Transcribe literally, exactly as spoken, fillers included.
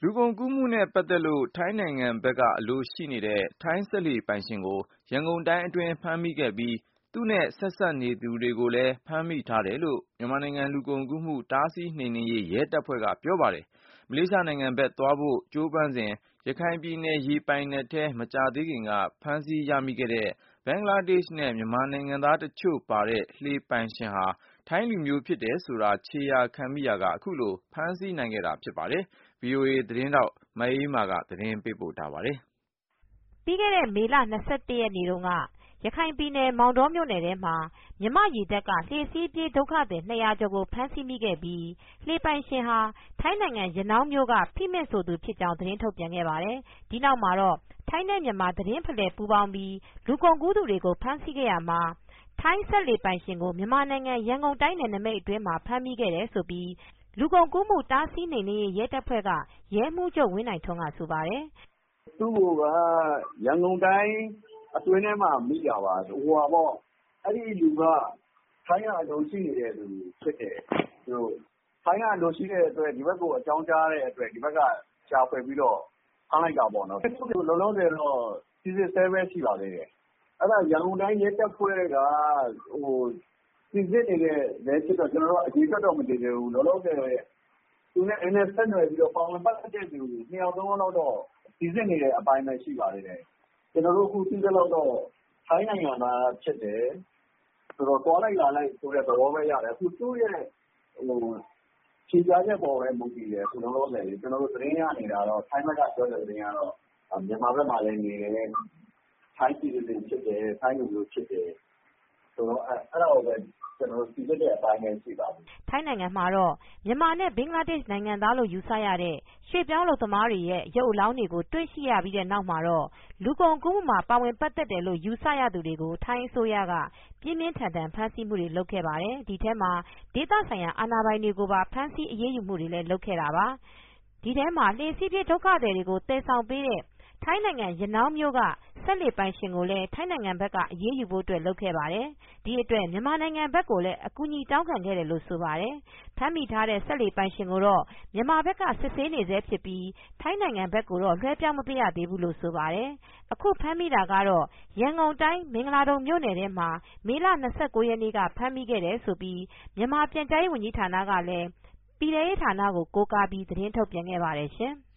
လူကုန်ကူးမှုနဲ့ပတ်သက်လို့ထိုင်းနိုင်ငံဘက်ကအလိုရှိနေတဲ့ထိုင်းစက်လှေပိုင်ရှင်ကိုရန်ကုန်တိုင်းအတွင်းဖမ်းမိခဲ့ပြီးသူနဲ့ဆက်စပ်နေသူတွေကိုလည်းဖမ်းမိထားတယ်လို့မြန်မာနိုင်ငံလူကုန်ကူးမှုတားဆီးနှိမ်နင်းရေးရဲတပ်ဖွဲ့ကပြောပါတယ်။မလေးရှားနိုင်ငံဘက်သွားဖို့ကြိုးပမ်းစဉ်ရခိုင်ပြည်နယ်ရေပိုင်နက်ထဲမကြာသေးခင်ကဖမ်းဆီးရမိခဲ့တဲ့ဘင်္ဂလားဒေ့ရှ်နဲ့မြန်မာနိုင်ငံသားတချို့ပါတဲ့လှေပိုင်ရှင်ဟာထိုင်းလူမျိုးဖြစ်တယ်ဆိုတာခြေရာခံမိရာကအခုလိုဖမ်းဆီးနိုင်ခဲ့တာဖြစ်ပါတယ်။ ဗွီအိုအေသတင်းထောက်မအေးအေးမာကသတင်းပေးပို့ထားပါတယ်။ ပြီးခဲ့တဲ့မေလ ၂၁ ရက်နေ့တုန်းက ရခိုင်ပြည်နယ်မောင်တောမြို့နယ်ထဲမှာ မြန်မာရေတပ်က လှေစီးပြေးဒုက္ခသည် ၂၀၀ကျော်ကိုဖမ်းဆီးမိခဲ့ပြီး လှေပိုင်ရှင်ဟာ ထိုင်းနိုင်ငံရနောင်းမြို့က ဖိမင့်ဆိုသူဖြစ်ကြောင်းသတင်းထုတ်ပြန်ခဲ့ပါတယ်။ ဒီနောက်မှာတော့ ထိုင်းနဲ့မြန်မာသတင်းဖလှယ်ပူးပေါင်းပြီး လူကုန်ကူးသူတွေကိုဖမ်းဆီးခဲ့ရာမှာ ထိုင်းစက်လှေပိုင်ရှင်ကိုမြန်မာနိုင်ငံရန်ကုန်တိုင်းနယ်နမိတ်အတွင်းမှာဖမ်းမိခဲ့တယ်လို့လူကုန်ကူးမှုတားဆီးနှိမ်နင်းရေးရဲတပ်ဖွဲ့ကရဲမှူးချုပ်ဝင်းနိုင်ထွန်းကဆိုပါတယ်။ "သူ့ကိုကရန်ကုန်တိုင်းအတွင်းထဲမှာမိတာပါ။ အဲဒီလူကထိုင်းကအလိုရှိနေတဲ့လူဖြစ်တယ်။ ထိုင်းကအလိုရှိတဲ့အတွက်ဒီဘက်ကိုအကြောင်းကြားတဲ့အတွက်ဒီဘက်ကရှာဖွေပြီးတော့ဖမ်းလိုက်တာပေါ့နော်။ လောလောဆယ်တော့စိစစ်ဆဲပဲရှိပါသေးတယ်။ အဲဒါရန်ကုန်တိုင်းရဲတပ်ဖွဲ့ကစိစစ်နေဆဲဖြစ်တော့ကျနော်တို့အရေအတွက်တော့မသိသေးဘူး။ လောလောဆယ်သူနဲ့ဆက်နွယ်ပြီးတော့ပါဝင်ပတ်သက်တဲ့သူနှစ်ယောက်သုံးယောက်လောက်တော့စိစစ်နေတဲ့အပိုင်းပဲရှိပါသေးတယ်။ ကျနော်တို့အခုသိသလောက်တော့ထိုင်းနိုင်ငံသားဖြစ်တယ်။ ဆိုတော့သွားလိုက်လာလိုက်ဆိုတဲ့သဘောပဲရတယ်။ အခုသူ့ရဲ့ဖြေကြားချက်ပေါ်ပဲမူတည်တယ်။ အခုလောလောဆယ်ကျနော်တို့သတင်းရနေတာကတော့ထိုင်းဘက်ကပြောတဲ့သတင်းကတော့မြန်မာဘက်မှာလည်းနေတယ်။ ထိုင်း citizen ဖြစ်တယ်။ ထိုင်းလူမျိုးဖြစ်တယ်ဆိုတော့အဲဒါကိုပဲကျနော်တို့စိစစ်တဲ့အပိုင်းပဲရှိပါသေးတယ်။" ထိုင်းနိုင်ငံမှာတော့မြန်မာနဲ့ဘင်္ဂလားဒေ့ရှ်နိုင်ငံသားလို့ယူဆရတဲ့ရွှေ့ပြောင်းအလုပ်သမားတွေရဲ့ရုပ်အလောင်းတွေကိုတွေ့ရှိရပြီးတဲ့နောက်မှာတော့ လူကုန်ကူးမှုမှာပါဝင်ပတ်သက်တယ်လို့ယူဆရသူတွေကိုထိုင်းအစိုးရကပြင်းပြင်းထန်ထန်ဖမ်းဆီးမူတွေလုပ်ခဲ့ပါတယ်။ ဒီထဲမှာဒေသဆိုင်ရာအာဏာပိုင်တွေကိုပါဖမ်းဆီးအရေးယူမူတွေလည်းလုပ်ခဲ့တာပါ။ ဒီထဲမှာလှေစီးပြေးဒုက္ခသည်တွေကိုသယ်ဆောင်ပေးတဲ့ထိုင်းနိုင်ငံရနောင်းမြို့ကစက်လှေပိုင်ရှင်ကိုလည်းထိုင်းနိုင်ငံဘက်ကအရေးယူဖို့လုပ်ခဲ့ပါတယ်။ ဒီအတွက်မြန်မာနိုင်ငံဘက်ကိုလည်းအကူညီတောင်းခံခဲ့တယ်လို့ဆိုပါတယ်။ ဖမ်းမိထားတဲ့စက်လှေပိုင်ရှင်ကိုတော့မြန်မာဘက်ကစစ်ဆေးနေဆဲဖြစ်ပြီးထိုင်းနိုင်ငံဘက်ကိုတော့လွဲပြောင်းမပေးရသေးဘူးလို့ဆိုပါတယ်။ အခုဖမ်းမိတာကတော့ ရန်ကုန်တိုင်းမင်္ဂလာဒုံမြို့နယ်ထဲမှာမေလ ၂၉ ရက်နေ့ကဖမ်းမိခဲ့တယ်လို့မြန်မာပြန်ကြားရေးဝန်ကြီးဌာနကလည်းပြည်ထဲရေးဌာနကိုကိုးကားပြီးသတင်းထုတ်ပြန်ခဲ့ပါတယ်ရှင်။